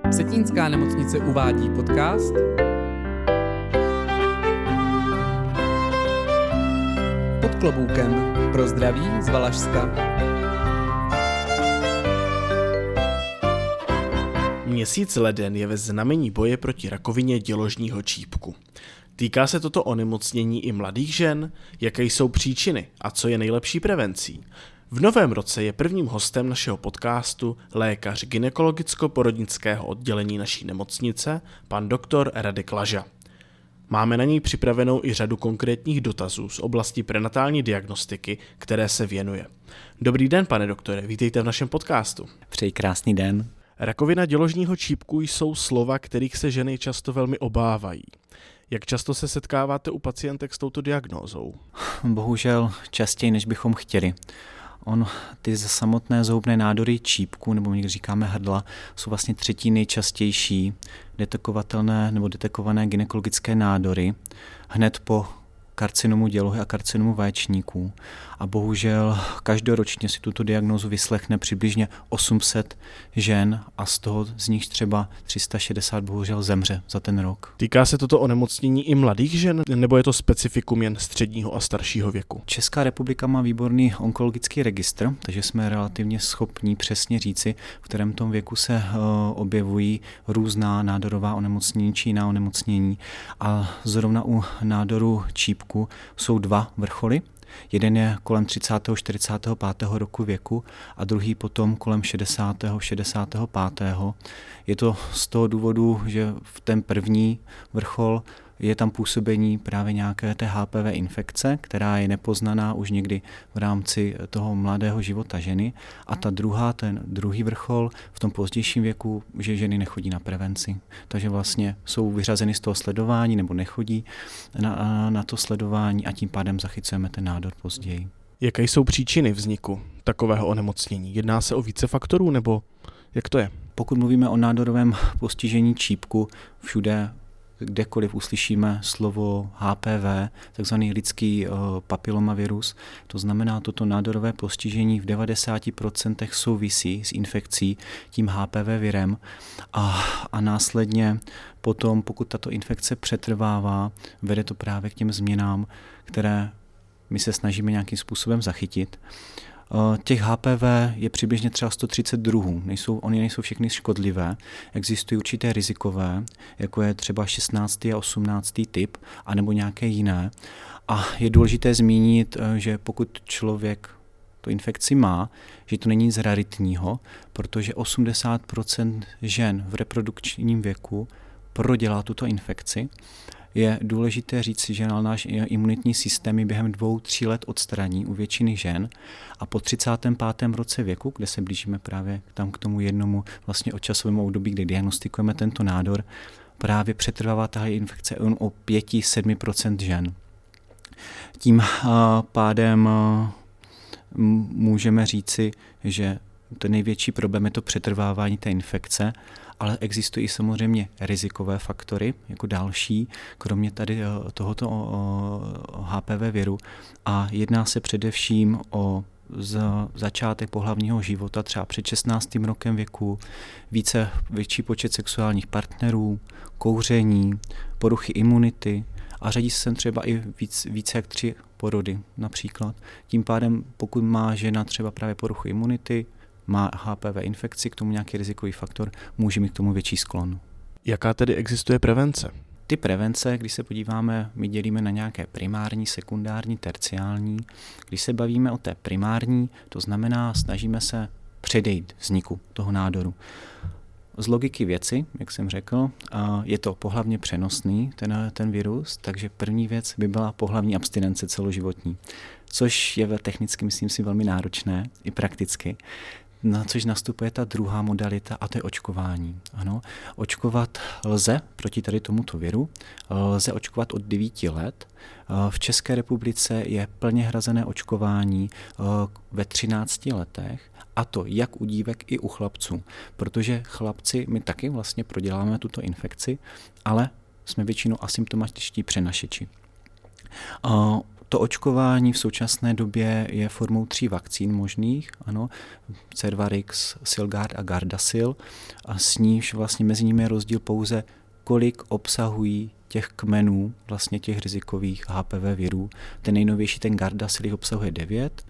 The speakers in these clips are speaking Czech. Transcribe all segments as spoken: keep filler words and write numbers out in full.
Vsetínská nemocnice uvádí podcast Pod kloboukem pro zdraví z Valašska. Měsíc leden je ve znamení boje proti rakovině děložního čípku. Týká se toto onemocnění i mladých žen? Jaké jsou příčiny a co je nejlepší prevencí? V novém roce je prvním hostem našeho podcastu lékař gynekologicko-porodnického oddělení naší nemocnice, pan doktor Radek Laža. Máme na něj připravenou i řadu konkrétních dotazů z oblasti prenatální diagnostiky, které se věnuje. Dobrý den, pane doktore, vítejte v našem podcastu. Přeji krásný den. Rakovina děložního čípku jsou slova, kterých se ženy často velmi obávají. Jak často se setkáváte u pacientek s touto diagnózou? Bohužel častěji, než bychom chtěli. On, ty samotné zhoubné nádory čípku, nebo někdy říkáme hrdla, jsou vlastně třetí nejčastější detekovatelné nebo detekované gynekologické nádory hned po karcinomu dělohy a karcinomu vaječníků. A bohužel každoročně si tuto diagnózu vyslechne přibližně osm set žen a z toho z nich třeba tři sta šedesát bohužel zemře za ten rok. Týká se toto onemocnění i mladých žen, nebo je to specifikum jen středního a staršího věku? Česká republika má výborný onkologický registr, takže jsme relativně schopní přesně říci, v kterém tom věku se uh, objevují různá nádorová onemocnění či jiná onemocnění. A zrovna u nádoru čípku jsou dva vrcholy. Jeden je kolem třicátého čtyřicátého pátého roku věku a druhý potom kolem šedesátého šedesátého pátého Je to z toho důvodu, že v ten první vrchol je tam působení právě nějaké té H P V infekce, která je nepoznaná už někdy v rámci toho mladého života ženy. A ta druhá, ten druhý vrchol v tom pozdějším věku, že ženy nechodí na prevenci. Takže vlastně jsou vyřazeny z toho sledování nebo nechodí na, na to sledování a tím pádem zachycujeme ten nádor později. Jaké jsou příčiny vzniku takového onemocnění? Jedná se o více faktorů nebo jak to je? Pokud mluvíme o nádorovém postižení čípku, všude kdekoliv uslyšíme slovo H P V, takzvaný lidský papilomavirus, to znamená, toto nádorové postižení v devadesáti procentech souvisí s infekcí tím H P V virem a, a následně potom, pokud tato infekce přetrvává, vede to právě k těm změnám, které my se snažíme nějakým způsobem zachytit. Těch H P V je přibližně třeba sto třicet druhů, nejsou, oni nejsou všechny škodlivé, existují určité rizikové, jako je třeba šestnáctý a osmnáctý typ, anebo nějaké jiné. A je důležité zmínit, že pokud člověk tu infekci má, že to není nic raritního, protože osmdesát procent žen v reprodukčním věku prodělá tuto infekci. Je důležité říct, že náš imunitní systém je během dvou, tří let odstraní u většiny žen a po třicátém pátém roce věku, kde se blížíme právě tam k tomu jednomu vlastně časovému období, kdy diagnostikujeme tento nádor, právě přetrvává tahle infekce jen o pět až sedm procent žen. Tím pádem můžeme říci, že ten největší problém je to přetrvávání té infekce, ale existují samozřejmě rizikové faktory jako další, kromě tady tohoto H P V viru a jedná se především o z začátek pohlavního života, třeba před šestnáctým rokem věku, více, větší počet sexuálních partnerů, kouření, poruchy imunity a řadí se sem třeba i víc, více jak tři porody například. Tím pádem, pokud má žena třeba právě poruchu imunity, má H P V infekci, k tomu nějaký rizikový faktor, může mít k tomu větší sklon. Jaká tedy existuje prevence? Ty prevence, když se podíváme, my dělíme na nějaké primární, sekundární, terciální. Když se bavíme o té primární, to znamená, snažíme se předejít vzniku toho nádoru. Z logiky věci, jak jsem řekl, je to pohlavně přenosný, ten, ten virus, takže první věc by byla pohlavní abstinence celoživotní, což je technicky, myslím si, velmi náročné i prakticky. Na což nastupuje ta druhá modalita a to je očkování. Ano, očkovat lze proti tady tomuto viru, lze očkovat od devíti let. V České republice je plně hrazené očkování ve třinácti letech, a to jak u dívek i u chlapců, protože chlapci, my taky vlastně proděláme tuto infekci, ale jsme většinou asymptomatičtí přenašeči. To očkování v současné době je formou tří vakcín možných, ano, Cervarix, Silgard a Gardasil, a s níž vlastně mezi nimi je rozdíl pouze, kolik obsahují těch kmenů, vlastně těch rizikových H P V virů. Ten nejnovější, ten Gardasil, obsahuje devět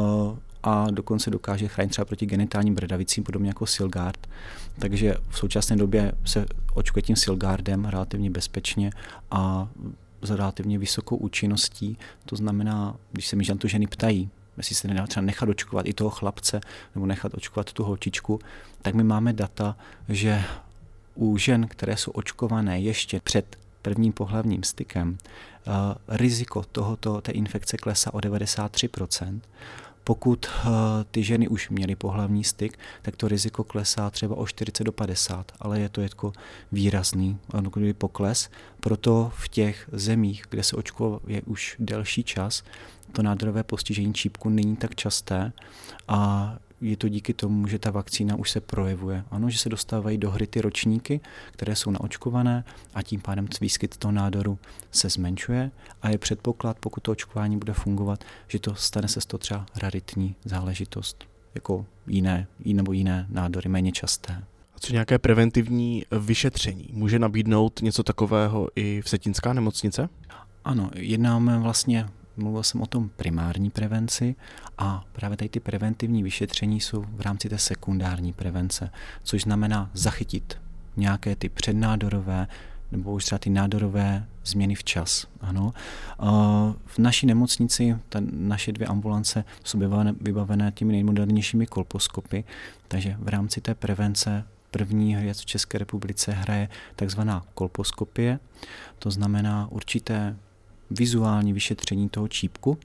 a dokonce dokáže chránit třeba proti genitálním bradavicím, podobně jako Silgard. Takže v současné době se očkuje tím Silgardem relativně bezpečně a s relativně vysokou účinností. To znamená, když se mi na to ženy ptají, jestli se nedá třeba nechat očkovat i toho chlapce nebo nechat očkovat tu holčičku, tak my máme data, že u žen, které jsou očkované ještě před prvním pohlavním stykem, riziko tohoto, té infekce klesá o devadesát tři procent. Pokud ty ženy už měly pohlavní styk, tak to riziko klesá třeba o čtyřicet do padesáti, ale je to jako výrazný pokles. Proto v těch zemích, kde se očkuje už delší čas, to nádorové postižení čípku není tak časté a je to díky tomu, že ta vakcína už se projevuje. Ano, že se dostávají do hry ty ročníky, které jsou naočkované a tím pádem výskyt toho nádoru se zmenšuje a je předpoklad, pokud to očkování bude fungovat, že to stane se z toho třeba raritní záležitost, jako jiné, nebo jiné nádory, méně časté. A co nějaké preventivní vyšetření? Může nabídnout něco takového i Vsetínská nemocnice? Ano, jednáme vlastně, mluvil jsem o tom primární prevenci a právě tady ty preventivní vyšetření jsou v rámci té sekundární prevence, což znamená zachytit nějaké ty přednádorové nebo už třeba ty nádorové změny včas. Ano. V naší nemocnici, ta, naše dvě ambulance jsou vybavené, vybavené těmi nejmodernějšími kolposkopy, takže v rámci té prevence první věc v České republice hraje takzvaná kolposkopie, to znamená určité vizuální vyšetření toho čípku.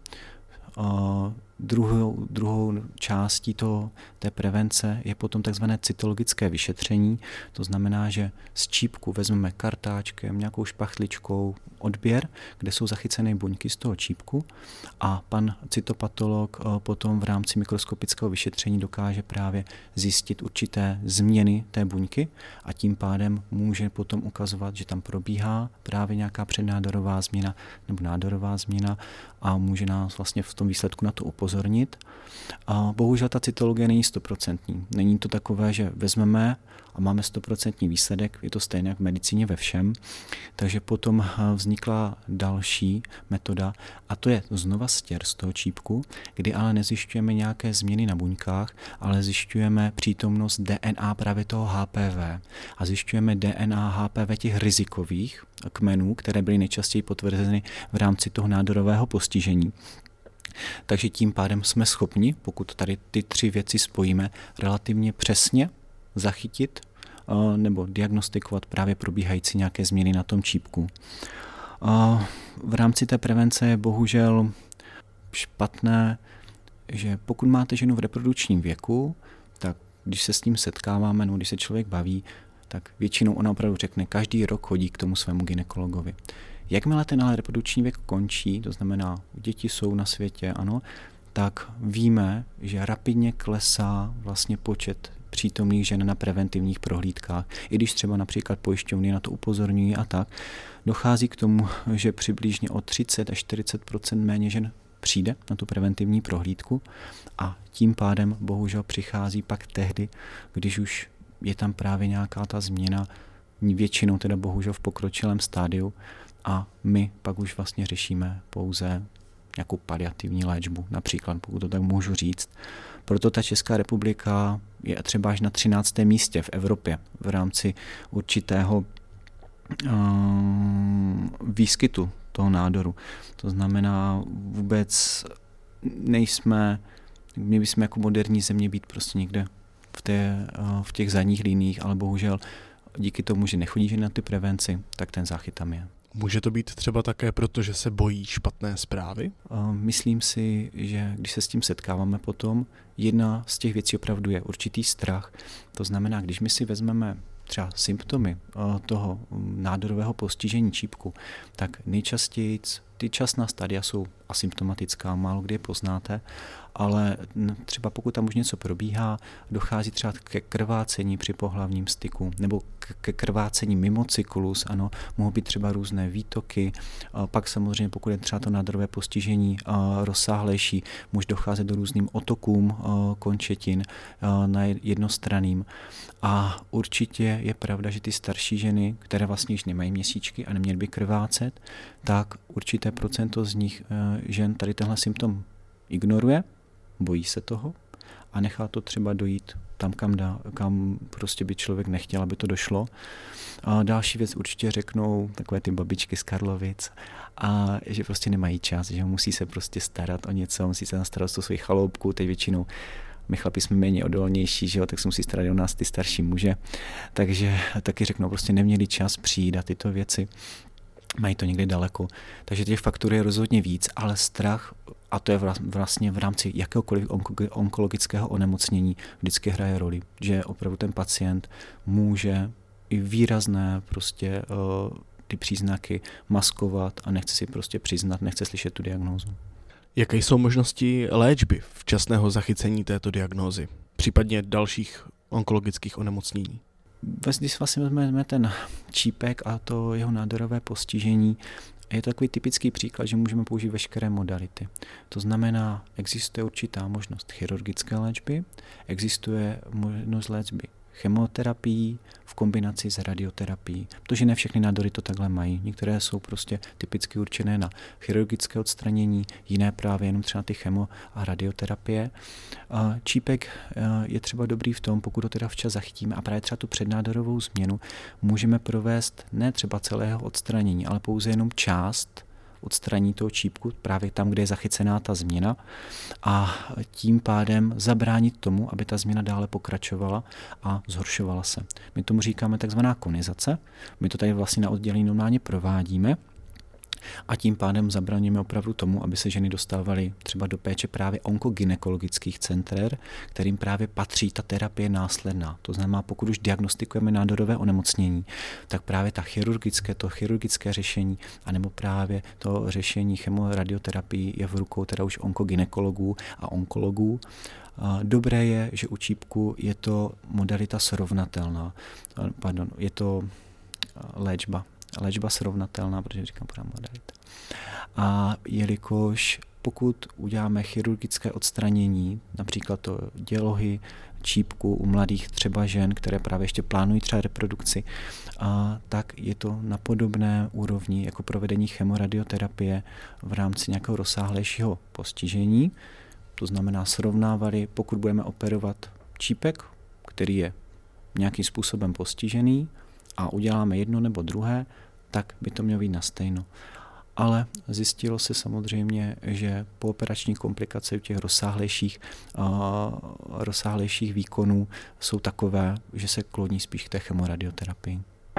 Druhou, druhou částí toho, té prevence je potom takzvané cytologické vyšetření. To znamená, že z čípku vezmeme kartáčkem, nějakou špachtličkou odběr, kde jsou zachycené buňky z toho čípku a pan cytopatolog potom v rámci mikroskopického vyšetření dokáže právě zjistit určité změny té buňky a tím pádem může potom ukazovat, že tam probíhá právě nějaká přednádorová změna nebo nádorová změna a může nás vlastně v tom výsledku na to upozornit. A bohužel ta cytologie není stoprocentní. Není to takové, že vezmeme a máme stoprocentní výsledek, je to stejné jak v medicíně ve všem. Takže potom vznikla další metoda a to je znova stěr z toho čípku, kdy ale nezjišťujeme nějaké změny na buňkách, ale zjišťujeme přítomnost D N A právě toho H P V a zjišťujeme D N A H P V těch rizikových kmenů, které byly nejčastěji potvrzeny v rámci toho nádorového postižení. Takže tím pádem jsme schopni, pokud tady ty tři věci spojíme, relativně přesně zachytit nebo diagnostikovat právě probíhající nějaké změny na tom čípku. V rámci té prevence je bohužel špatné, že pokud máte ženu v reprodukčním věku, tak když se s tím setkáváme, nebo když se člověk baví, tak většinou ona opravdu řekne, každý rok chodí k tomu svému gynekologovi. Jakmile ten ale reprodukční věk končí, to znamená, děti jsou na světě, ano, tak víme, že rapidně klesá vlastně počet přítomných žen na preventivních prohlídkách. I když třeba například pojišťovny na to upozorňují a tak, dochází k tomu, že přibližně o třicet až čtyřicet procent méně žen přijde na tu preventivní prohlídku a tím pádem bohužel přichází pak tehdy, když už je tam právě nějaká ta změna, většinou teda bohužel v pokročilém stádiu a my pak už vlastně řešíme pouze nějakou paliativní léčbu, například, pokud to tak můžu říct. Proto ta Česká republika je třeba až na třináctém místě v Evropě v rámci určitého um, výskytu toho nádoru. To znamená, vůbec nejsme, my bychom jako moderní země být prostě někde v, té, v těch zadních liních, ale bohužel díky tomu, že nechodí na ty prevenci, tak ten záchyt tam je. Může to být třeba také proto, že se bojí špatné zprávy? Myslím si, že když se s tím setkáváme potom, jedna z těch věcí opravdu je určitý strach. To znamená, když my si vezmeme třeba symptomy toho nádorového postižení čípku, tak nejčastěji ty časná stadia jsou asymptomatická, málo kdy je poznáte, ale třeba pokud tam už něco probíhá, dochází třeba ke krvácení při pohlavním styku nebo ke krvácení mimo cyklus, ano, mohou být třeba různé výtoky, a pak samozřejmě pokud je třeba to nádorové postižení rozsáhlejší, může docházet do různým otokům končetin na jednostranným. A určitě je pravda, že ty starší ženy, které vlastně již nemají měsíčky a neměly by krvácet, tak určité procento z nich žen tady tenhle symptom ignoruje, bojí se toho a nechá to třeba dojít tam, kam, dá, kam prostě by člověk nechtěl, aby to došlo. A další věc určitě řeknou takové ty babičky z Karlovic, a že prostě nemají čas, že musí se prostě starat o něco, musí se nastarat o svou chaloupku, teď většinou my chlapi jsme méně odolnější, že jo, tak se musí starat o nás ty starší muže. Takže taky řeknou, prostě neměli čas přijít a tyto věci. Mají to někde daleko. Takže těch faktorů je rozhodně víc, ale strach, a to je vlastně v rámci jakéhokoliv onkologického onemocnění, vždycky hraje roli, že opravdu ten pacient může i výrazné prostě uh, ty příznaky maskovat a nechce si prostě přiznat, nechce slyšet tu diagnózu. Jaké jsou možnosti léčby včasného zachycení této diagnózy, případně dalších onkologických onemocnění? Když vlastně vezmeme ten čípek a to jeho nádorové postižení, je to takový typický příklad, že můžeme použít veškeré modality. To znamená, existuje určitá možnost chirurgické léčby, existuje možnost léčby chemoterapií v kombinaci s radioterapií, protože ne všechny nádory to takhle mají. Některé jsou prostě typicky určené na chirurgické odstranění, jiné právě jenom třeba ty chemo a radioterapie. Čípek je třeba dobrý v tom, pokud ho teda včas zachytíme a právě třeba tu přednádorovou změnu můžeme provést ne třeba celého odstranění, ale pouze jenom část odstraní toho čípku právě tam, kde je zachycená ta změna a tím pádem zabránit tomu, aby ta změna dále pokračovala a zhoršovala se. My tomu říkáme takzvaná konizace. My to tady vlastně na oddělení normálně provádíme a tím pádem zabraňujeme opravdu tomu, aby se ženy dostávaly třeba do péče právě onkogynekologických center, kterým právě patří ta terapie následná. To znamená, pokud už diagnostikujeme nádorové onemocnění, tak právě ta chirurgické, to chirurgické řešení, anebo právě to řešení chemoradioterapii je v rukou teda už onkogynekologů a onkologů. Dobré je, že u čípku je to modalita srovnatelná, pardon, je to léčba. léčba srovnatelná, protože říkám pořád modalita. A jelikož pokud uděláme chirurgické odstranění, například to dělohy, čípku u mladých třeba žen, které právě ještě plánují třeba reprodukci, a tak je to na podobné úrovni jako provedení chemoradioterapie v rámci nějakého rozsáhlejšího postižení. To znamená srovnávali, pokud budeme operovat čípek, který je nějakým způsobem postižený, a uděláme jedno nebo druhé, tak by to mělo být na stejno. Ale zjistilo se samozřejmě, že pooperační komplikace u těch rozsáhlejších, uh, rozsáhlejších výkonů jsou takové, že se kloní spíš k té chemoradioterapii.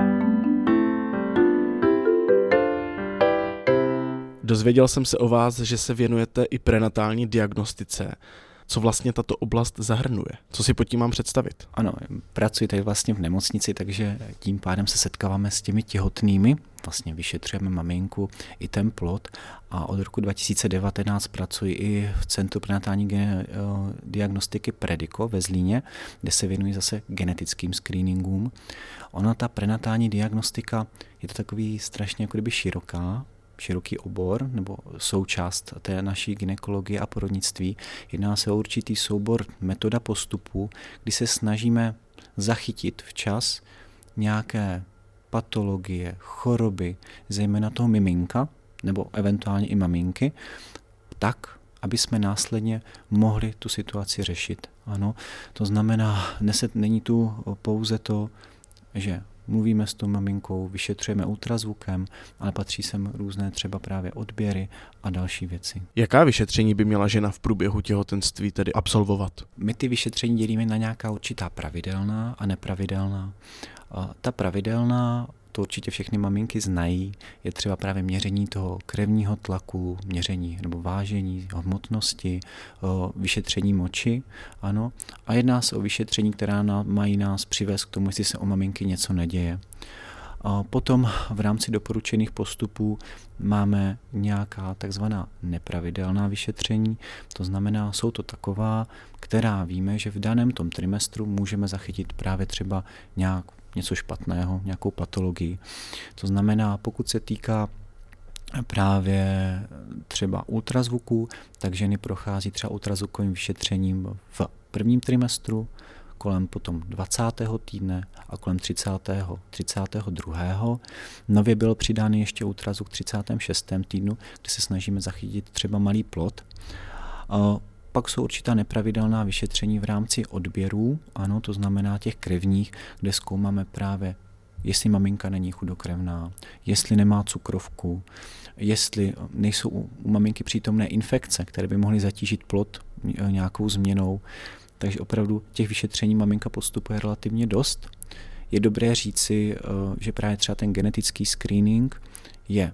Dozvěděl jsem se o vás, že se věnujete i prenatální diagnostice. Co vlastně tato oblast zahrnuje? Co si pod tím mám představit? Ano, pracuji tady vlastně v nemocnici, takže tím pádem se setkáváme s těmi těhotnými, vlastně vyšetřujeme maminku i ten plod a od roku dva tisíce devatenáct pracuji i v Centru prenatální diagnostiky Predico ve Zlíně, kde se věnuji zase genetickým screeningům. Ona, ta prenatální diagnostika, je to takový strašně jako kdyby široká, široký obor nebo součást té naší gynekologie a porodnictví. Jedná se o určitý soubor metoda postupu, kdy se snažíme zachytit včas nějaké patologie, choroby, zejména toho miminka nebo eventuálně i maminky, tak, aby jsme následně mohli tu situaci řešit. Ano, to znamená, neset, není tu pouze to, že mluvíme s tou maminkou, vyšetřujeme ultrazvukem, ale patří sem různé třeba právě odběry a další věci. Jaká vyšetření by měla žena v průběhu těhotenství tedy absolvovat? My ty vyšetření dělíme na nějaká určitá pravidelná a nepravidelná. A ta pravidelná, to určitě všechny maminky znají, je třeba právě měření toho krevního tlaku, měření nebo vážení hmotnosti, vyšetření moči, ano. A jedná se o vyšetření, která mají nás přivést k tomu, jestli se o maminky něco neděje. Potom v rámci doporučených postupů máme nějaká takzvaná nepravidelná vyšetření, to znamená, jsou to taková, která víme, že v daném tom trimestru můžeme zachytit právě třeba nějak něco špatného, nějakou patologii. To znamená, pokud se týká právě třeba ultrazvuku, tak ženy prochází třeba ultrazvukovým vyšetřením v prvním trimestru, kolem potom dvacátého týdne a kolem třicátého, třicátého druhého Nově byl přidán ještě ultrazvuk v třicátém šestém týdnu, kde se snažíme zachytit třeba malý plod. Pak jsou určitá nepravidelná vyšetření v rámci odběrů, ano, to znamená těch krevních, kde zkoumáme právě, jestli maminka není chudokrevná, jestli nemá cukrovku, jestli nejsou u maminky přítomné infekce, které by mohly zatížit plod nějakou změnou. Takže opravdu těch vyšetření maminka postupuje relativně dost. Je dobré říci, že právě třeba ten genetický screening je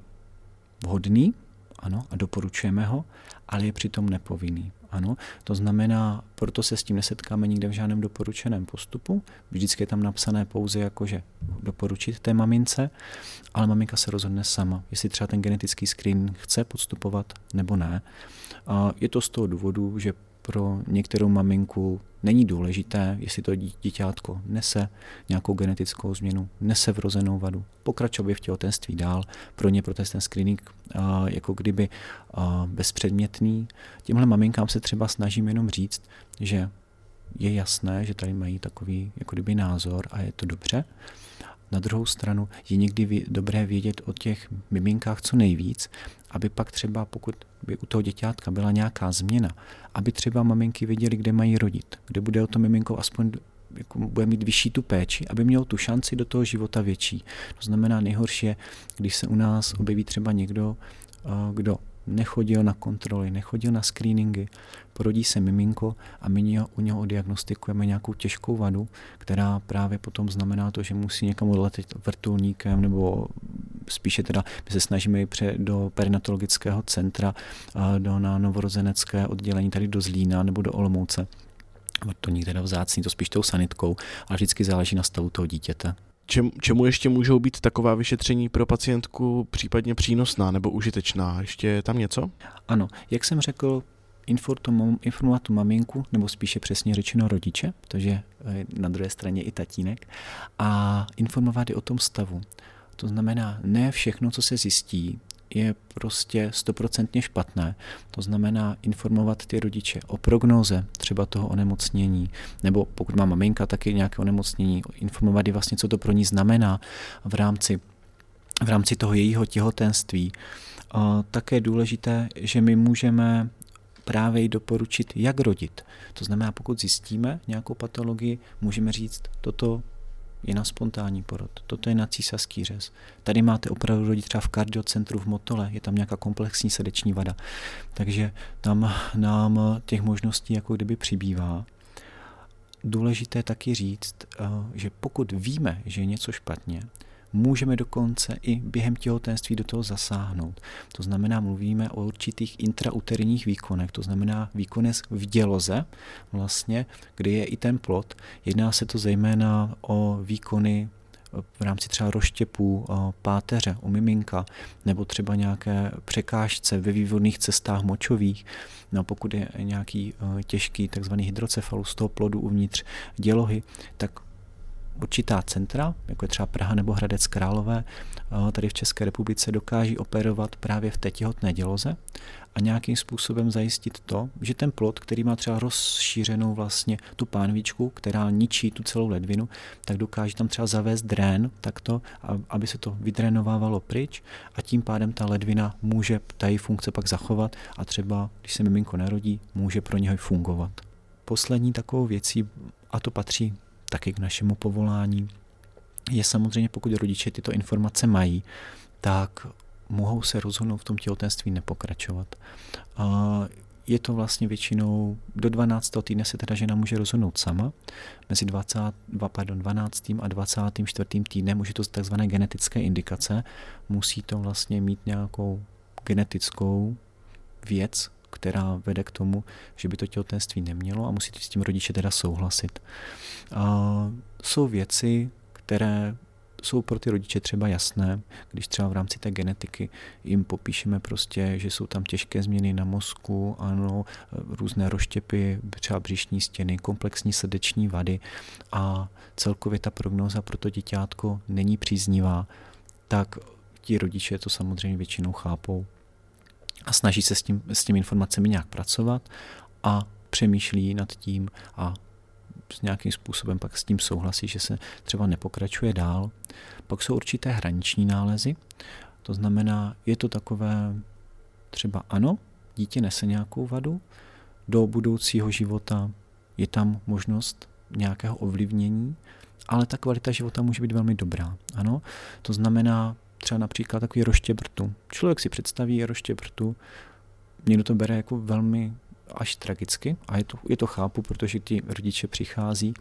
vhodný, ano, a doporučujeme ho, ale je přitom nepovinný. Ano, to znamená, proto se s tím nesetkáme nikde v žádném doporučeném postupu. Vždycky je tam napsané pouze jakože doporučit té mamince, ale maminka se rozhodne sama, jestli třeba ten genetický screening chce podstupovat nebo ne. A je to z toho důvodu, že pro některou maminku není důležité, jestli to dítětko nese nějakou genetickou změnu, nese vrozenou vadu, pokračovat v těhotenství dál. Pro ně pro ten screening uh, jako kdyby uh, bezpředmětný. Těmhle maminkám se třeba snažím jenom říct, že je jasné, že tady mají takový jako kdyby názor a je to dobře. Na druhou stranu je někdy dobré vědět o těch miminkách co nejvíc, aby pak třeba, pokud by u toho děťátka byla nějaká změna, aby třeba maminky věděly, kde mají rodit, kde bude o to miminko aspoň jako bude mít vyšší tu péči, aby měl tu šanci do toho života větší. To znamená, nejhorší je, když se u nás objeví třeba někdo, kdo nechodil na kontroly, nechodil na screeningy, porodí se miminko a my u něho diagnostikujeme nějakou těžkou vadu, která právě potom znamená to, že musí někam odletět vrtulníkem, nebo spíše teda my se snažíme jít do perinatologického centra, do, na novorozenecké oddělení tady do Zlína nebo do Olomouce. Vrtulník teda vzácný, to spíš tou sanitkou, ale vždycky záleží na stavu toho dítěte. Čem, čemu ještě můžou být taková vyšetření pro pacientku případně přínosná nebo užitečná? Ještě je tam něco? Ano, jak jsem řekl, informovat tu maminku, nebo spíše přesně řečeno rodiče, protože na druhé straně i tatínek, a informovat je o tom stavu. To znamená, ne všechno, co se zjistí, je prostě stoprocentně špatné. To znamená informovat ty rodiče o prognóze třeba toho onemocnění, nebo pokud má maminka taky nějaké onemocnění, informovat je vlastně, co to pro ní znamená v rámci, v rámci toho jejího těhotenství. Také je důležité, že my můžeme právě doporučit, jak rodit. To znamená, pokud zjistíme nějakou patologii, můžeme říct, toto je na spontánní porod, toto je na císařský řez. Tady máte opravdu rodit třeba v kardiocentru v Motole, je tam nějaká komplexní srdeční vada. Takže tam nám těch možností jako kdyby přibývá. Důležité taky říct, že pokud víme, že je něco špatně, můžeme dokonce i během těhotenství do toho zasáhnout. To znamená, mluvíme o určitých intrauterních výkonech, to znamená výkonech v děloze, vlastně, kde je i ten plod. Jedná se to zejména o výkony v rámci třeba rozštěpů páteře u miminka, nebo třeba nějaké překážce ve vývodných cestách močových. No, pokud je nějaký těžký takzvaný hydrocefalus toho plodu uvnitř dělohy, tak určitá centra, jako je třeba Praha nebo Hradec Králové, tady v České republice dokáží operovat právě v té těhotné děloze a nějakým způsobem zajistit to, že ten plod, který má třeba rozšířenou vlastně tu pánvičku, která ničí tu celou ledvinu, tak dokáže tam třeba zavést drén takto, aby se to vydrénovávalo pryč a tím pádem ta ledvina může ta její funkce pak zachovat a třeba, když se miminko narodí, může pro něho fungovat. Poslední takovou věcí, a to patří taky k našemu povolání, je samozřejmě, pokud rodiče tyto informace mají, tak mohou se rozhodnout v tom těhotenství nepokračovat. Je to vlastně většinou do dvanáctého týdne se teda žena může rozhodnout sama. Mezi dvacátým, pardon, dvanáctým a dvacátým čtvrtým týdnem už je to takzvané genetické indikace. Musí to vlastně mít nějakou genetickou věc, která vede k tomu, že by to těhotenství nemělo a musí s tím rodiče teda souhlasit. A jsou věci, které jsou pro ty rodiče třeba jasné, když třeba v rámci té genetiky jim popíšeme prostě, že jsou tam těžké změny na mozku, ano, různé rozštěpy, třeba břišní stěny, komplexní srdeční vady a celkově ta prognóza pro to děťátko není příznivá, tak ti rodiče to samozřejmě většinou chápou a snaží se s tím, s těmi informacemi nějak pracovat a přemýšlí nad tím a s nějakým způsobem pak s tím souhlasí, že se třeba nepokračuje dál. Pak jsou určité hraniční nálezy, to znamená, je to takové třeba ano, dítě nese nějakou vadu, do budoucího života je tam možnost nějakého ovlivnění, ale ta kvalita života může být velmi dobrá. Ano, to znamená třeba například takový rozštěp rtu. Člověk si představí rozštěp rtu, někdo to bere jako velmi až tragicky a je to, je to chápu, protože ti rodiče přichází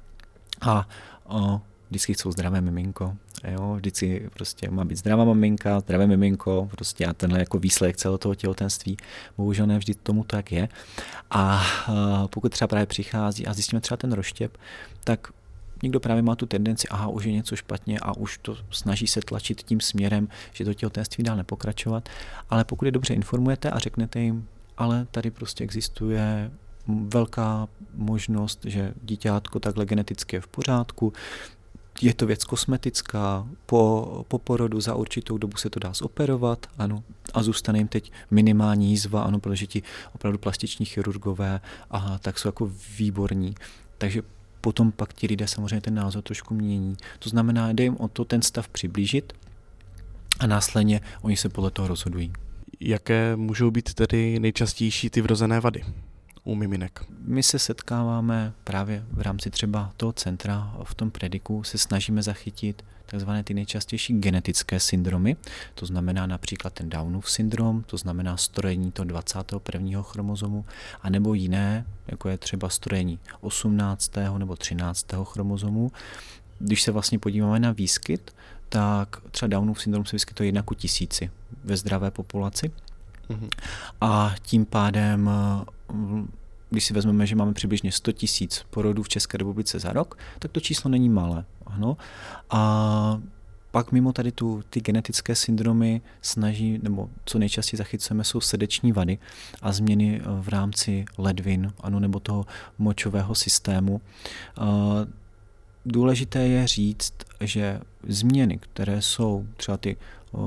a o, vždycky chcou zdravé miminko. Jo? Vždycky prostě má být zdravá maminka, zdravé miminko prostě a tenhle jako výsledek celého toho těhotenství. Bohužel ne vždy tomu tak je. A o, pokud třeba právě přichází a zjistíme třeba ten rozštěp, tak někdo právě má tu tendenci, aha, už je něco špatně a už to snaží se tlačit tím směrem, že to těhotenství dál nepokračovat. Ale pokud je dobře informujete a řeknete jim, ale tady prostě existuje velká možnost, že dítětko takhle geneticky je v pořádku, je to věc kosmetická, po, po porodu za určitou dobu se to dá zoperovat, ano, a zůstane jim teď minimální jízva, ano, protože ti opravdu plastiční chirurgové, aha, tak jsou jako výborní. Takže potom pak ti lidé samozřejmě ten názor trošku mění. To znamená, jde jim o to ten stav přiblížit a následně oni se podle toho rozhodují. Jaké můžou být tedy nejčastější ty vrozené vady u miminek? My se setkáváme právě v rámci třeba toho centra, v tom prediku se snažíme zachytit takzvané ty nejčastější genetické syndromy, to znamená například ten Downův syndrom, to znamená strojení toho dvacátého prvního chromozomu, anebo jiné, jako je třeba strojení osmnáctého nebo třináctého chromozomu. Když se vlastně podíváme na výskyt, tak třeba Downův syndrom se vyskytuje jedna ku tisíci ve zdravé populaci. Mm-hmm. A tím pádem, když si vezmeme, že máme přibližně sto tisíc porodů v České republice za rok, tak to číslo není malé. Ano. A pak mimo tady tu, ty genetické syndromy snaží, nebo co nejčastěji zachycujeme, jsou srdeční vady a změny v rámci ledvin, ano, nebo toho močového systému. Důležité je říct, že změny, které jsou třeba ty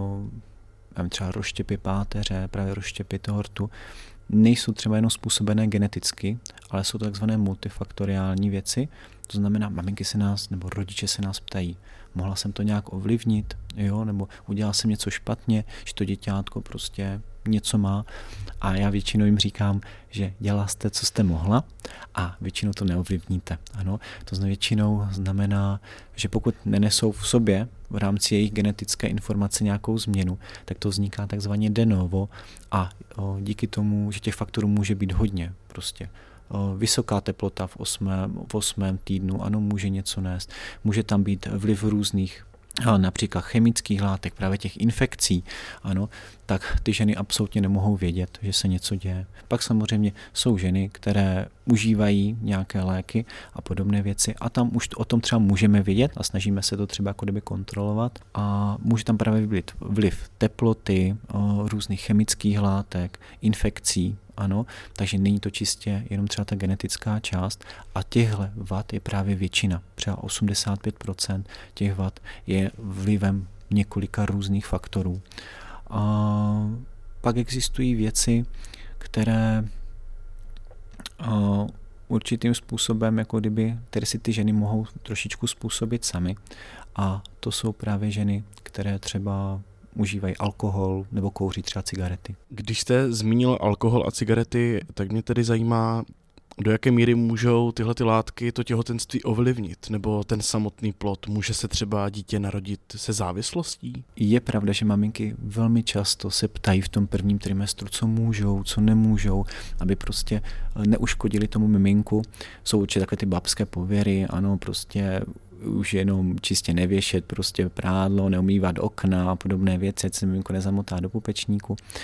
třeba rozštěpy páteře, právě rozštěpy toho rtu, nejsou třeba jenom způsobené geneticky, ale jsou to takzvané multifaktoriální věci. To znamená, maminky se nás, nebo rodiče se nás ptají, mohla jsem to nějak ovlivnit, jo, nebo udělal jsem něco špatně, že to děťátko prostě něco má. A já většinou jim říkám, že dělala jste, co jste mohla a většinou to neovlivníte. Ano, to znamená, většinou znamená, že pokud nenesou v sobě v rámci jejich genetické informace nějakou změnu, tak to vzniká takzvaně de novo a o, díky tomu, že těch faktorů může být hodně prostě. O, vysoká teplota v osmém, v osmém týdnu, ano, může něco nést. Může tam být vliv různých například chemických látek, právě těch infekcí, ano, tak ty ženy absolutně nemohou vědět, že se něco děje. Pak samozřejmě jsou ženy, které užívají nějaké léky a podobné věci a tam už o tom třeba můžeme vědět a snažíme se to třeba jako kdyby kontrolovat a může tam právě být vliv teploty, různých chemických látek, infekcí, ano, takže není to čistě jenom třeba ta genetická část a těchhle vad je právě většina, třeba osmdesát pět procent těch vad je vlivem několika různých faktorů. A pak existují věci, které určitým způsobem, jako kdyby, které si ty ženy mohou trošičku způsobit sami a to jsou právě ženy, které třeba užívají alkohol nebo kouří třeba cigarety. Když jste zmínil alkohol a cigarety, tak mě tedy zajímá, do jaké míry můžou tyhle ty látky to těhotenství ovlivnit, nebo ten samotný plod. Může se třeba dítě narodit se závislostí? Je pravda, že maminky velmi často se ptají v tom prvním trimestru, co můžou, co nemůžou, aby prostě neuškodili tomu miminku. Jsou určitě takové ty babské pověry, ano, prostě už jenom čistě nevěšet prostě prádlo, neumývat okna a podobné věci, ať se miminko nezamotá do pupečníku.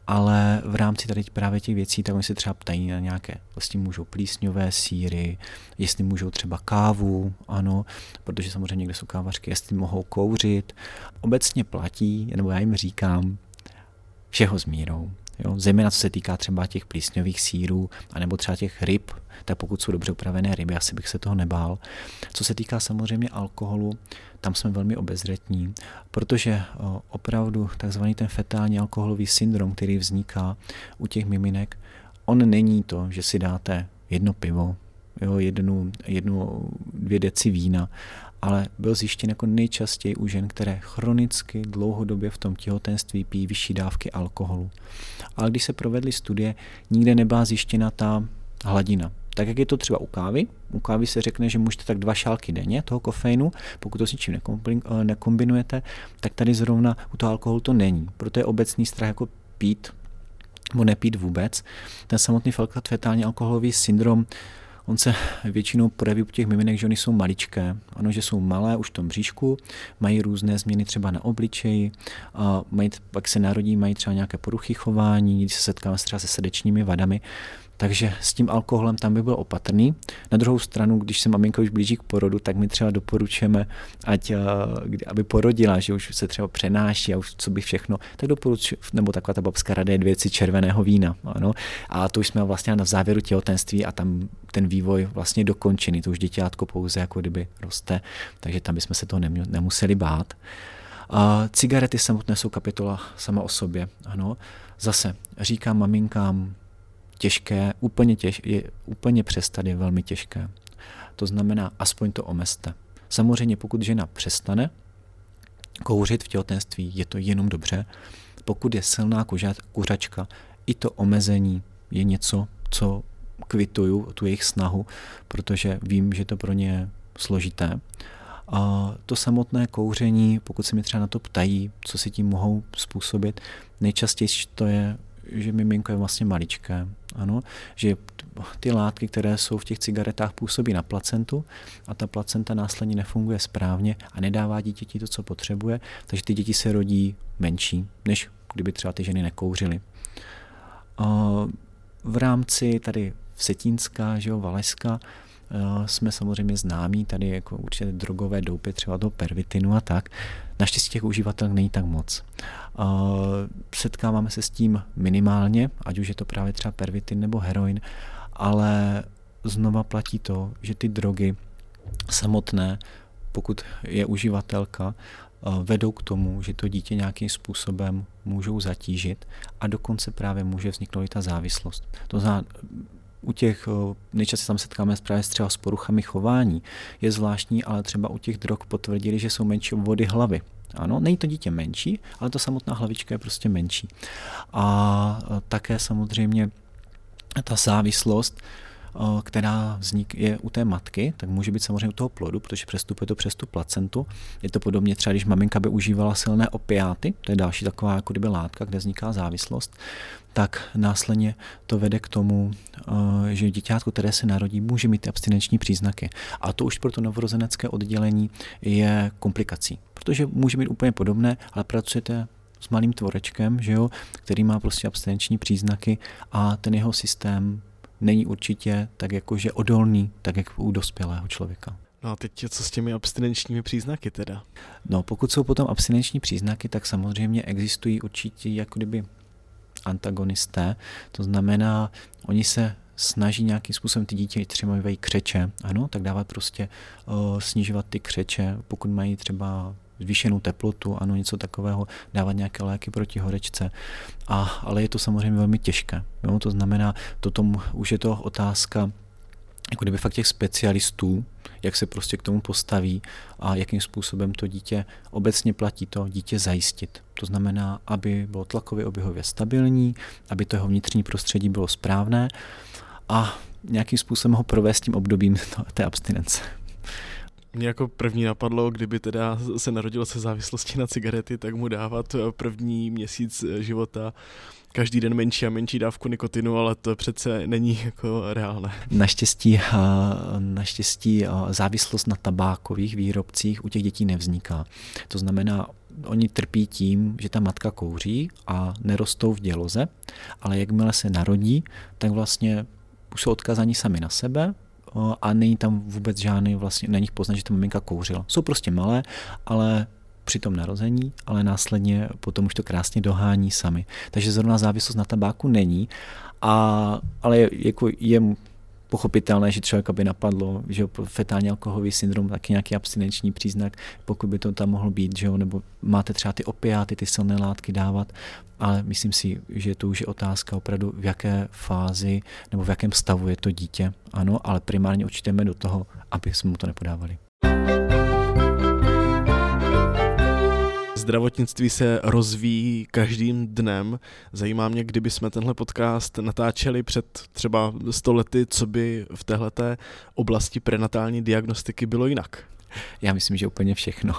ale v rámci tady právě těch věcí, tak oni se třeba ptají na nějaké, vlastně můžou plísňové sýry, jestli můžou třeba kávu, ano, protože samozřejmě někde jsou kávařky, jestli mohou kouřit. Obecně platí, nebo já jim říkám, všeho s mírou. Jo, zejména co se týká třeba těch plísňových sýrů, anebo třeba těch ryb, tak pokud jsou dobře upravené ryby, asi bych se toho nebál. Co se týká samozřejmě alkoholu, tam jsme velmi obezřetní, protože opravdu takzvaný ten fetální alkoholový syndrom, který vzniká u těch miminek, on není to, že si dáte jedno pivo, jo, jednu, jednu, dvě deci vína, ale byl zjištěn jako nejčastěji u žen, které chronicky dlouhodobě v tom těhotenství pijí vyšší dávky alkoholu. Ale když se provedly studie, nikde nebyla zjištěna ta hladina. Tak jak je to třeba u kávy, u kávy se řekne, že můžete tak dva šálky denně toho kofeinu, pokud to s ničím nekombinujete, tak tady zrovna u toho alkoholu to není. Proto je obecný strach jako pít nebo nepít vůbec. Ten samotný fetální alkoholový syndrom, on se většinou projeví u těch miminek, že oni jsou maličké. Ano, že jsou malé už v tom bříšku, mají různé změny třeba na obličeji, a mají, pak se narodí, mají třeba nějaké poruchy chování, když se setkáme třeba se srdečními vadami. Takže s tím alkoholem tam by byl opatrný. Na druhou stranu, když se maminka už blíží k porodu, tak my třeba doporučujeme, ať, aby porodila, že už se třeba přenáší a už co by všechno, tak doporučuji, nebo taková ta babská rada je dvě deci červeného vína. Ano. A to už jsme vlastně na závěru těhotenství a tam ten vývoj vlastně dokončený. To už děťátko pouze jako kdyby roste, takže tam bychom se toho nemuseli bát. A cigarety samotné jsou kapitola sama o sobě. Ano. Zase říkám maminkám, těžké, úplně, těž, je, úplně přestat je velmi těžké. To znamená, aspoň to omezte. Samozřejmě, pokud žena přestane kouřit v těhotenství, je to jenom dobře. Pokud je silná kuřa, kuřačka, i to omezení je něco, co kvituju, tu jejich snahu, protože vím, že to pro ně je složité. A to samotné kouření, pokud se mi třeba na to ptají, co si tím mohou způsobit, nejčastěji to je, že miminko je vlastně maličké. Ano, že ty látky, které jsou v těch cigaretách, působí na placentu a ta placenta následně nefunguje správně a nedává dítěti to, co potřebuje, takže ty děti se rodí menší, než kdyby třeba ty ženy nekouřily. V rámci tady Vsetínská, že jo, Valašska, jsme samozřejmě známí tady jako určitě drogové doupy, třeba do pervitinu a tak. Naštěstí těch uživatelů není tak moc. Setkáváme se s tím minimálně, ať už je to právě třeba pervitin nebo heroin, ale znova platí to, že ty drogy samotné, pokud je uživatelka, vedou k tomu, že to dítě nějakým způsobem můžou zatížit a dokonce právě může vzniknout i ta závislost. To znamená, u těch, nejčastěji tam setkáme právě třeba s poruchami chování, je zvláštní, ale třeba u těch drog potvrdili, že jsou menší obvody hlavy. Ano, není to dítě menší, ale ta samotná hlavička je prostě menší. A také samozřejmě ta závislost, která vznik je u té matky, tak může být samozřejmě u toho plodu, protože přestupuje to přes tu placentu. Je to podobně třeba, když maminka by užívala silné opiáty, to je další taková jako kdyby látka, kde vzniká závislost, tak následně to vede k tomu, že děťátko, které se narodí, může mít ty abstinenční příznaky. A to už pro to novorozenecké oddělení je komplikací, protože může být úplně podobné, ale pracujete s malým tvorečkem, že jo, který má prostě abstinenční příznaky a ten jeho systém není určitě tak jakože odolný, tak jak u dospělého člověka. No a teď co s těmi abstinenčními příznaky teda? No pokud jsou potom abstinenční příznaky, tak samozřejmě existují určitě jako kdyby antagonisté, to znamená, oni se snaží nějakým způsobem ty dítě třeba mají křeče, ano, tak dávat prostě uh, snižovat ty křeče, pokud mají třeba zvýšenou teplotu, ano, něco takového, dávat nějaké léky proti horečce. A, ale je to samozřejmě velmi těžké. Jo? To znamená, toto už je to otázka jako kdyby fakt těch specialistů, jak se prostě k tomu postaví a jakým způsobem to dítě obecně platí to dítě zajistit. To znamená, aby bylo tlakově oběhově stabilní, aby to jeho vnitřní prostředí bylo správné a nějakým způsobem ho provést tím obdobím té abstinence. Mě jako první napadlo, kdyby teda se narodil se závislostí na cigarety, tak mu dávat první měsíc života každý den menší a menší dávku nikotinu, ale to přece není jako reálné. Naštěstí, naštěstí závislost na tabákových výrobcích u těch dětí nevzniká. To znamená, oni trpí tím, že ta matka kouří a nerostou v děloze, ale jakmile se narodí, tak vlastně už jsou odkazaní sami na sebe a není tam vůbec žádný, vlastně na nich poznat, že ta maminka kouřila. Jsou prostě malé, ale při tom narození, ale následně potom už to krásně dohání sami. Takže zrovna závislost na tabáku není, a, ale je, jako je pochopitelné, že člověka by napadlo, že fetální alkoholový syndrom, taky nějaký abstinenční příznak, pokud by to tam mohlo být, že jo, nebo máte třeba ty opiáty, ty silné látky dávat, ale myslím si, že to už je otázka opravdu, v jaké fázi nebo v jakém stavu je to dítě. Ano, ale primárně určitě jdeme do toho, aby jsme mu to nepodávali. Zdravotnictví se rozvíjí každým dnem. Zajímá mě, kdyby jsme tenhle podcast natáčeli před třeba sto lety, co by v téhleté oblasti prenatální diagnostiky bylo jinak. Já myslím, že úplně všechno.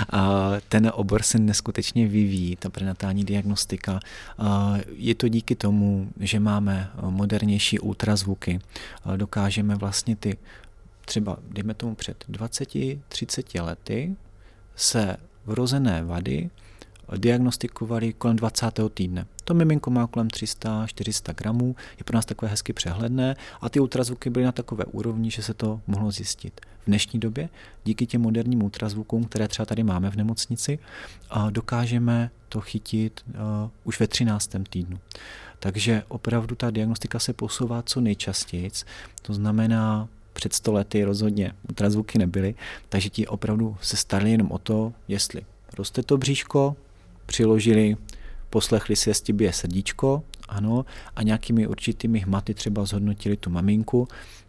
Ten obor se neskutečně vyvíjí, ta prenatální diagnostika. Je to díky tomu, že máme modernější ultrazvuky. Dokážeme vlastně ty, třeba dejme tomu před dvaceti třiceti lety, se vrozené vady diagnostikovali kolem dvacátého týdne. To miminko má kolem tři sta čtyři sta gramů, je pro nás takové hezky přehledné a ty ultrazvuky byly na takové úrovni, že se to mohlo zjistit. V dnešní době díky těm moderním ultrazvukům, které třeba tady máme v nemocnici, dokážeme to chytit už ve třináctém týdnu. Takže opravdu ta diagnostika se posouvá co nejčastěji, to znamená, před sto lety rozhodně ultrazvuky nebyly, takže ti opravdu se starali jenom o to, jestli roste to bříško, přiložili, poslechli si, jestli bije srdíčko, ano, a nějakými určitými hmaty třeba zhodnotili tu maminku.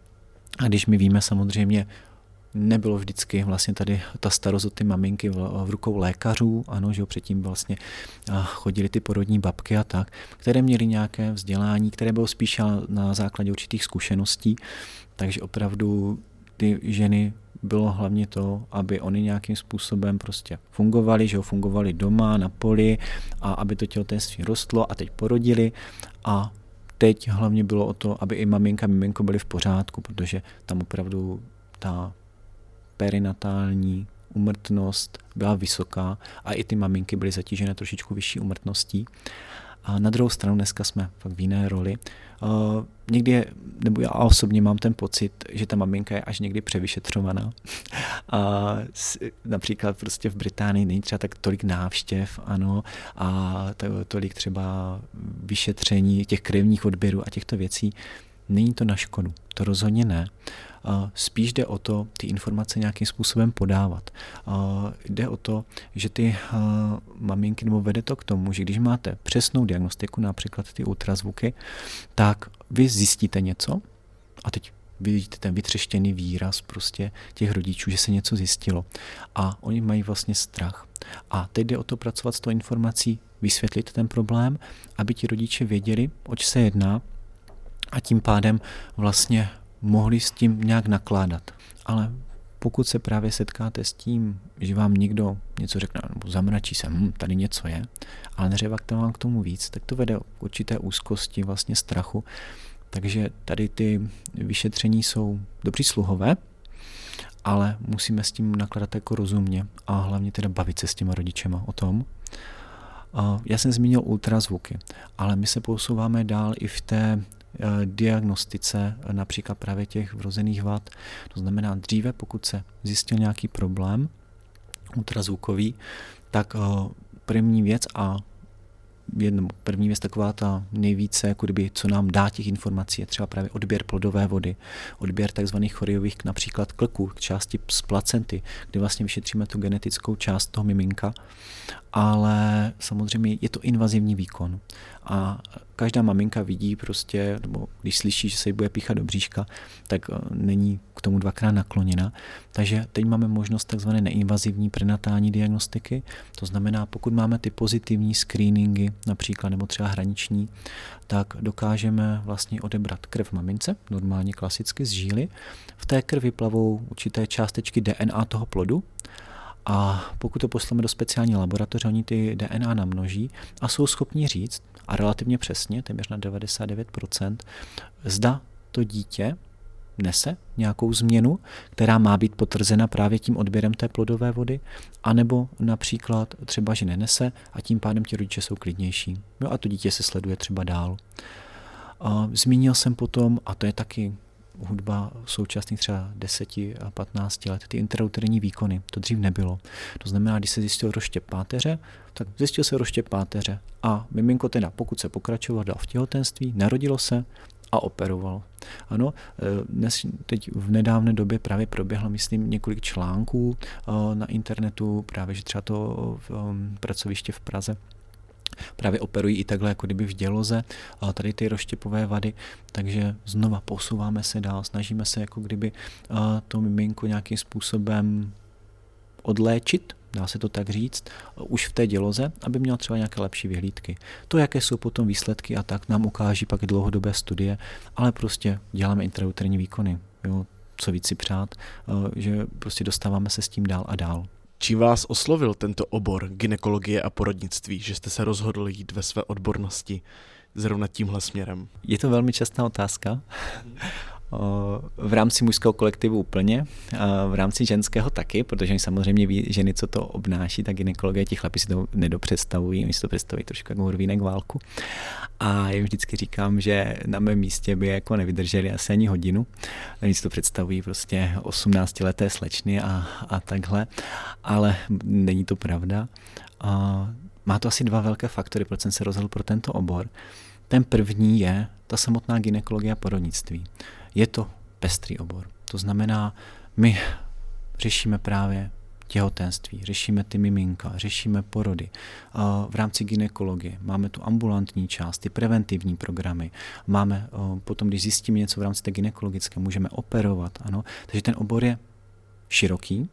A když my víme samozřejmě, nebylo vždycky vlastně tady ta starost o ty maminky v, v rukou lékařů, ano, že jo, předtím vlastně chodili ty porodní babky a tak, které měly nějaké vzdělání, které bylo spíše na základě určitých zkušeností, takže opravdu ty ženy bylo hlavně to, aby oni nějakým způsobem prostě fungovali, že jo, fungovali doma, na poli a aby to těhotenství rostlo a teď porodili a teď hlavně bylo o to, aby i maminka a miminko byly v pořádku, protože tam opravdu ta perinatální úmrtnost byla vysoká a i ty maminky byly zatížené trošičku vyšší úmrtností. A na druhou stranu dneska jsme fakt v jiné roli. Uh, někdy je, nebo já osobně mám ten pocit, že ta maminka je až někdy převyšetřovaná. A s, například prostě v Británii není třeba tak tolik návštěv, ano, a to, tolik třeba vyšetření těch krevních odběrů a těchto věcí. Není to na škodu, to rozhodně ne. Spíš jde o to, ty informace nějakým způsobem podávat. Jde o to, že ty maminky, nebo vede to k tomu, že když máte přesnou diagnostiku, například ty ultrazvuky, tak vy zjistíte něco a teď vidíte ten vytřeštěný výraz prostě těch rodičů, že se něco zjistilo. A oni mají vlastně strach. A teď jde o to pracovat s tou informací, vysvětlit ten problém, aby ti rodiče věděli, oč se jedná, a tím pádem vlastně mohli s tím nějak nakládat. Ale pokud se právě setkáte s tím, že vám někdo něco řekne, nebo zamračí se, hm, tady něco je, ale neřekne vám k tomu víc, tak to vede k určité úzkosti, vlastně strachu. Takže tady ty vyšetření jsou dobří sluhové, ale musíme s tím nakládat jako rozumně a hlavně teda bavit se s těma rodičema o tom. Já jsem zmínil ultrazvuky, ale my se posouváme dál i v té diagnostice například právě těch vrozených vad. To znamená, dříve, pokud se zjistil nějaký problém ultrazvukový, tak první věc a jedno, první věc taková ta nejvíce, jako kdyby, co nám dá těch informací, je třeba právě odběr plodové vody, odběr takzvaných choriových například klků, části z placenty, kde vlastně vyšetříme tu genetickou část toho miminka, ale samozřejmě je to invazivní výkon a každá maminka vidí prostě, nebo když slyší, že se jí bude píchat do bříška, tak není k tomu dvakrát nakloněna. Takže teď máme možnost takzvané neinvazivní prenatální diagnostiky, to znamená, pokud máme ty pozitivní screeningy, například nebo třeba hraniční, tak dokážeme vlastně odebrat krev mamince, normálně klasicky z žíly. V té krvi plavou určité částečky D N A toho plodu, a pokud to posláme do speciální laboratoře, oni ty D N A namnoží a jsou schopni říct, a relativně přesně, téměř na devadesát devět procent, zda to dítě nese nějakou změnu, která má být potvrzena právě tím odběrem té plodové vody, anebo například třeba, že nenese a tím pádem ti rodiče jsou klidnější. No a to dítě se sleduje třeba dál. A zmínil jsem potom, a to je taky hudba současných třeba deseti a patnácti let, ty intrauterní výkony. To dřív nebylo. To znamená, když se zjistil rozštěp páteře, tak zjistil se rozštěp páteře a miminko teda, pokud se pokračovalo dál v těhotenství, narodilo se a operoval. Ano, dnes, teď v nedávné době právě proběhlo, myslím, několik článků na internetu, právě, že třeba to pracoviště v Praze právě operují i takhle jako kdyby v děloze tady ty rozštěpové vady, takže znova posouváme se dál, snažíme se jako kdyby to miminko nějakým způsobem odléčit, dá se to tak říct, už v té děloze, aby měl třeba nějaké lepší vyhlídky. To, jaké jsou potom výsledky a tak, nám ukáží pak dlouhodobé studie, ale prostě děláme intrauterní výkony, jo, co víc si přát, že prostě dostáváme se s tím dál a dál. Čím vás oslovil tento obor gynekologie a porodnictví, že jste se rozhodl jít ve své odbornosti zrovna tímhle směrem? Je to velmi častá otázka. V rámci mužského kolektivu úplně, v rámci ženského taky, protože samozřejmě ví ženy, co to obnáší, tak gynekologie, ti chlapi si to nedopředstavují, oni si to představují trošku jako horvínek válku. A já vždycky říkám, že na mém místě by jako nevydrželi asi ani hodinu. Oni si to představují prostě osmnáctileté slečny a, a takhle, ale není to pravda. A má to asi dva velké faktory, proč jsem se rozhodl pro tento obor. Ten první je ta samotná gynekologie a porodnictví. Je to pestrý obor. To znamená, my řešíme právě těhotenství, řešíme ty miminka, řešíme porody. V rámci gynekologie máme tu ambulantní část, ty preventivní programy. Máme potom, když zjistíme něco v rámci té gynekologické, můžeme operovat. Ano. Takže ten obor je široký.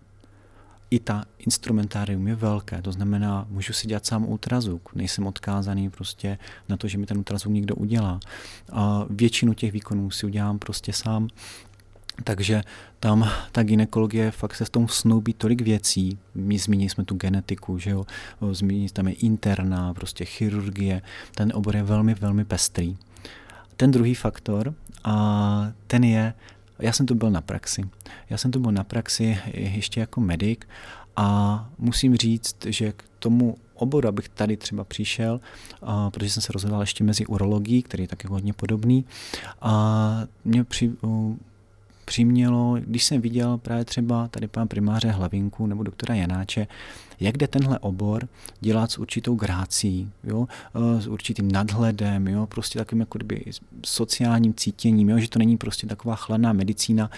I ta instrumentárium je velké, to znamená, můžu si dělat sám ultrazvuk, nejsem odkázaný prostě na to, že mi ten ultrazvuk někdo udělá. A většinu těch výkonů si udělám prostě sám, takže tam ta gynekologie fakt se s tom snoubí tolik věcí. My zmínili jsme tu genetiku, že jo, zmínili tam je interna, prostě chirurgie, ten obor je velmi, velmi pestrý. Ten druhý faktor, a ten je, já jsem tu byl na praxi. Já jsem tu byl na praxi ještě jako medic a musím říct, že k tomu oboru, abych tady třeba přišel, a, protože jsem se rozhodoval ještě mezi urologií, který je taky hodně podobný, a mě při, uh, přimělo, když jsem viděl právě třeba tady pana primáře Hlavinku nebo doktora Janáče, jak jde tenhle obor dělat s určitou grácí, jo, s určitým nadhledem, jo, prostě takovým jako kdyby sociálním cítěním, jo, že to není prostě taková chladná medicína.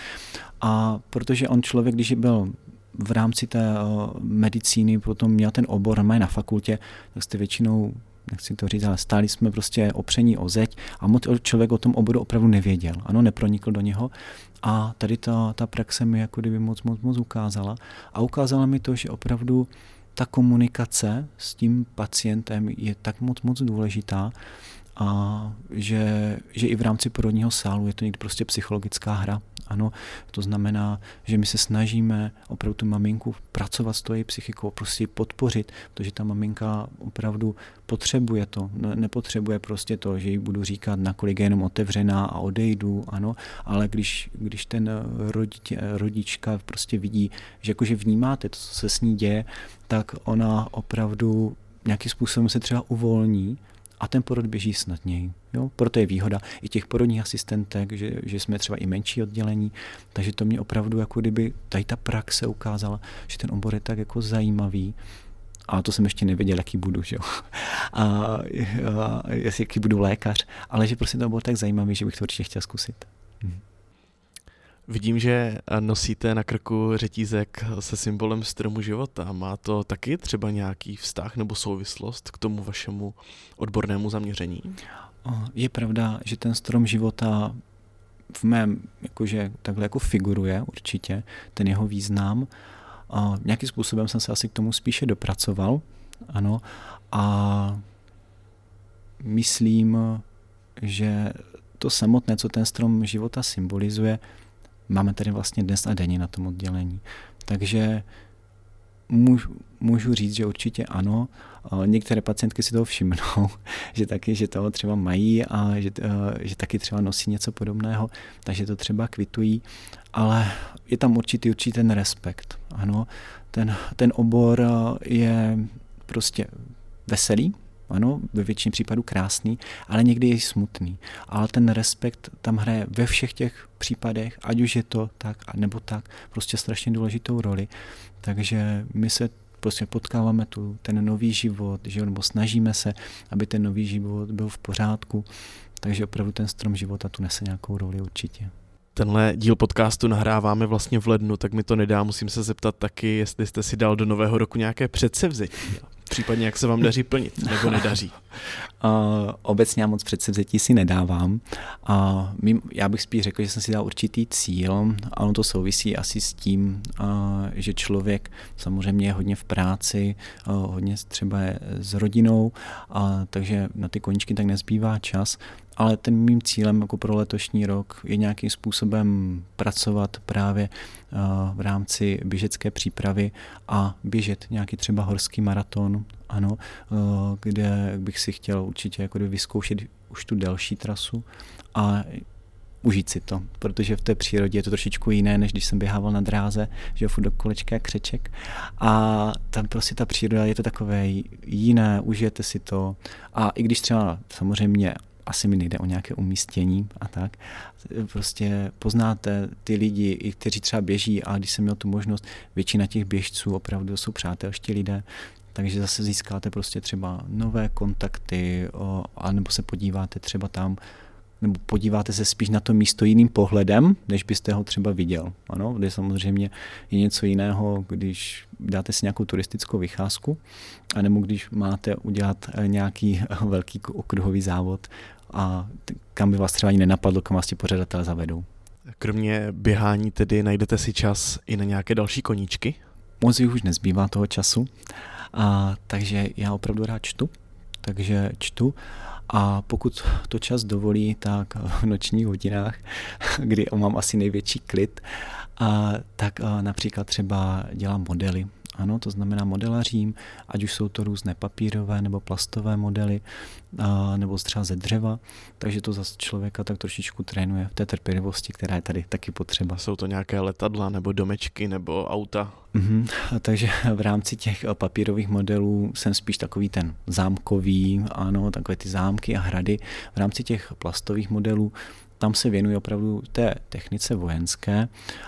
A protože on člověk, když byl v rámci té medicíny, potom měl ten obor, má na fakultě, tak jste většinou, nechci to říct, ale stáli jsme prostě opření o zeď a moc člověk o tom oboru opravdu nevěděl, ano, nepronikl do něho. A tady ta, ta praxe mi jako kdyby moc, moc, moc ukázala. A ukázala mi to, že opravdu ta komunikace s tím pacientem je tak moc, moc důležitá a že, že i v rámci porodního sálu je to někdy prostě psychologická hra. Ano, to znamená, že my se snažíme opravdu tu maminku pracovat s tou její psychikou, prostě podpořit, protože ta maminka opravdu potřebuje to, nepotřebuje prostě to, že jí budu říkat, nakolik je jenom otevřená a odejdu, ano, ale když, když ten rodič, rodička prostě vidí, že jakože vnímáte to, co se s ní děje, tak ona opravdu nějakým způsobem se třeba uvolní a ten porod běží snadněji. Jo? Proto je výhoda i těch porodních asistentek, že, že jsme třeba i menší oddělení, takže to mě opravdu jako kdyby tady ta praxe ukázala, že ten obor je tak jako zajímavý. A to jsem ještě nevěděl, jaký budu, že jo. A, a jestli jaký budu lékař, ale že prostě to bylo tak zajímavý, že bych to určitě chtěl zkusit. Hm. Vidím, že nosíte na krku řetízek se symbolem stromu života. Má to taky třeba nějaký vztah nebo souvislost k tomu vašemu odbornému zaměření? Je pravda, že ten strom života v mém jakože takhle jako figuruje určitě, ten jeho význam. A nějakým způsobem jsem se asi k tomu spíše dopracoval, ano, a myslím, že to samotné, co ten strom života symbolizuje, máme tady vlastně dnes a denně na tom oddělení. Takže můžu, můžu říct, že určitě ano. Některé pacientky si toho všimnou, že taky, že toho třeba mají a že, že taky třeba nosí něco podobného, takže to třeba kvitují, ale je tam určitý, určitý ten respekt. Ano, ten, ten obor je prostě veselý, ano, ve většině případů krásný, ale někdy je smutný. Ale ten respekt tam hraje ve všech těch případech, ať už je to tak, nebo tak, prostě strašně důležitou roli. Takže my se prostě potkáváme tu ten nový život, že, nebo snažíme se, aby ten nový život byl v pořádku, takže opravdu ten strom života tu nese nějakou roli určitě. Tenhle díl podcastu nahráváme vlastně v lednu, tak mi to nedá, musím se zeptat taky, jestli jste si dal do nového roku nějaké předsevzetí, případně jak se vám daří plnit, nebo nedaří. Uh, obecně já moc předsevzetí si nedávám. Uh, mým, já bych spíš řekl, že jsem si dal určitý cíl, a ono to souvisí asi s tím, uh, že člověk samozřejmě je hodně v práci, uh, hodně třeba je s rodinou, uh, takže na ty koníčky tak nezbývá čas. Ale ten mým cílem jako pro letošní rok je nějakým způsobem pracovat právě uh, v rámci běžecké přípravy a běžet nějaký třeba horský maraton, ano, uh, kde bych si chtěl určitě jako vyzkoušet už tu delší trasu a užít si to, protože v té přírodě je to trošičku jiné, než když jsem běhával na dráze, že furt do kolečka jak křeček. A tam prostě ta příroda je to takové jiné, užijete si to. A i když třeba samozřejmě asi mi nejde o nějaké umístění a tak. Prostě poznáte ty lidi, kteří třeba běží, a když jsem měl tu možnost, většina těch běžců opravdu jsou přátelští lidé, takže zase získáte prostě třeba nové kontakty, o, anebo se podíváte třeba tam, nebo podíváte se spíš na to místo jiným pohledem, než byste ho třeba viděl. Ano, kde samozřejmě je něco jiného, když dáte si nějakou turistickou vycházku, anebo když máte udělat nějaký velký okruhový závod, a kam by vás třeba ani nenapadlo, kam vás ti pořadatelé zavedou. Kromě běhání tedy najdete si čas i na nějaké další koníčky? Moc jich už nezbývá toho času, a, takže já opravdu rád čtu, takže čtu. A pokud to čas dovolí, tak v nočních hodinách, kdy mám asi největší klid, a, tak a například třeba dělám modely. Ano, to znamená modelařím, ať už jsou to různé papírové nebo plastové modely, a, nebo třeba ze dřeva, takže to zase člověka tak trošičku trénuje v té trpělivosti, která je tady taky potřeba. Jsou to nějaké letadla nebo domečky nebo auta? Mm-hmm. Takže v rámci těch papírových modelů jsem spíš takový ten zámkový, ano, takové ty zámky a hrady. V rámci těch plastových modelů tam se věnuji opravdu té technice vojenské.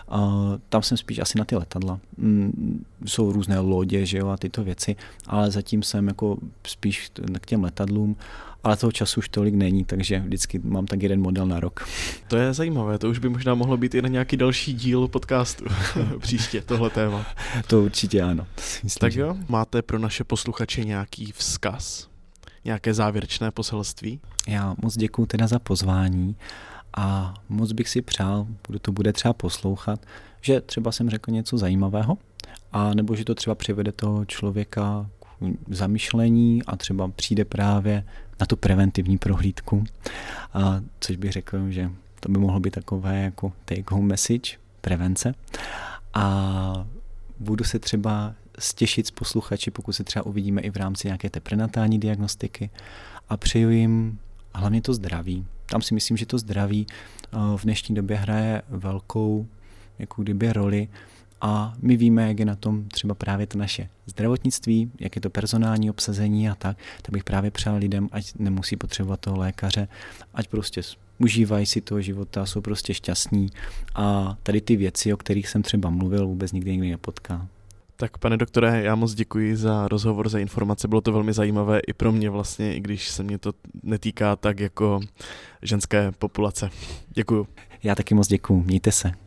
Tam jsem spíš asi na ty letadla. Jsou různé lodě, že jo, a tyto věci, ale zatím jsem jako spíš k těm letadlům, ale toho času už tolik není, takže vždycky mám tak jeden model na rok. To je zajímavé, to už by možná mohlo být i na nějaký další díl podcastu příště, tohle téma. To určitě ano. Myslím, tak jo, máte pro naše posluchače nějaký vzkaz? Nějaké závěrečné poselství? Já moc děkuju teda za pozvání a moc bych si přál, kdo to bude třeba poslouchat, že třeba jsem řekl něco zajímavého, a nebo že to třeba přivede toho člověka k zamyšlení a třeba přijde právě na tu preventivní prohlídku, a což bych řekl, že to by mohlo být takové jako take home message, prevence. A budu se třeba stěšit s posluchači, pokud se třeba uvidíme i v rámci nějaké té prenatální diagnostiky, a přeju jim hlavně to zdraví. Tam si myslím, že to zdraví v dnešní době hraje velkou jako kdyby roli, a my víme, jak je na tom třeba právě to naše zdravotnictví, jak je to personální obsazení a tak, tak bych právě přál lidem, ať nemusí potřebovat toho lékaře, ať prostě užívají si toho života, jsou prostě šťastní, a tady ty věci, o kterých jsem třeba mluvil, vůbec nikdy nikdy nepotká. Tak pane doktore, já moc děkuji za rozhovor, za informace, bylo to velmi zajímavé i pro mě vlastně, i když se mě to netýká tak jako ženské populace. Děkuju. Já taky moc děkuju, mějte se.